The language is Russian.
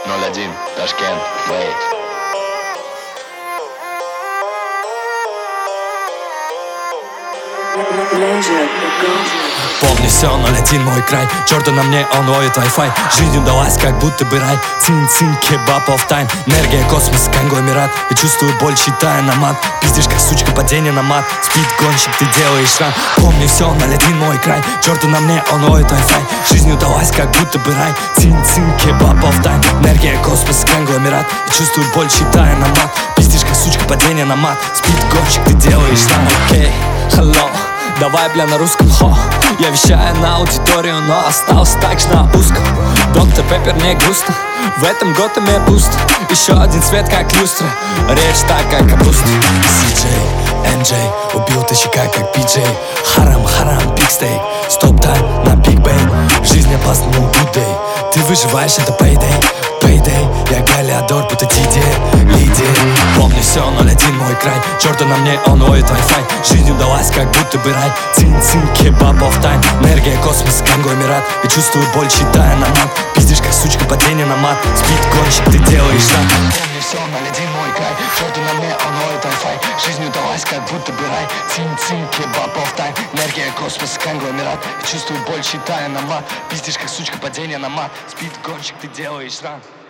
01, Ташкент, wait. Помню все, 01 мой край. Джордан на мне, он ловит Wi-Fi. Жизнь удалась, как будто бы рай. Цин-цин, кебаб оф тайм. Энергия, космос, конгломерат. Я чувствую боль, считая на мат. Пиздишь, как сучка, падение на мат. Спид гонщик, ты делаешь ран. Помню все, 01 мой край. Джордан на мне, он ловит Wi-Fi. Жизнь удалась, как будто бы рай. Цин-цин, кебаб оф тайм. Энергия, космос, конгломерат. Я чувствую боль, считая на мат. Пиздишь, как сучка, падение на мат. Спид гонщик, ты делаешь ран. Окей, hello. Давай, бля, на русском, хо. Я вещаю на аудиторию, но остался так же на узком. Доктор Пеппер, не грустно. В этом Готэме пусто. Еще один цвет, как люстра. Речь так, как капуста. CJ, NJ, убил тащика, как PJ. Харам, биг стейк. Стоп тайм на Биг Бэй. Жизнь опасна, но good day. Ты выживаешь, это payday. Я Галиадор, будто DJ, лидер. Помню все, 01 мой край. Джордан на мне, он ловит Wi-Fi. Жизнь удалась, как будто бы рай. Цин-цин, кебаб оф тайм. Энергия, космос, конгломерат. Я чувствую боль, считая на мат. Пиздишь, как сучка, падение на мат. Спид гонщик, ты делаешь ран. Помню все, 01 мой край. Джордан на мне, он ловит Wi-Fi. Жизнь удалась, как будто бы рай. Цин-цин, кебаб оф тайм. Энергия, космос, конгломерат. Я чувствую боль, считая на мат. Пиздишь, как сучка, падение на мат. Спид гонщик, ты делаешь ран.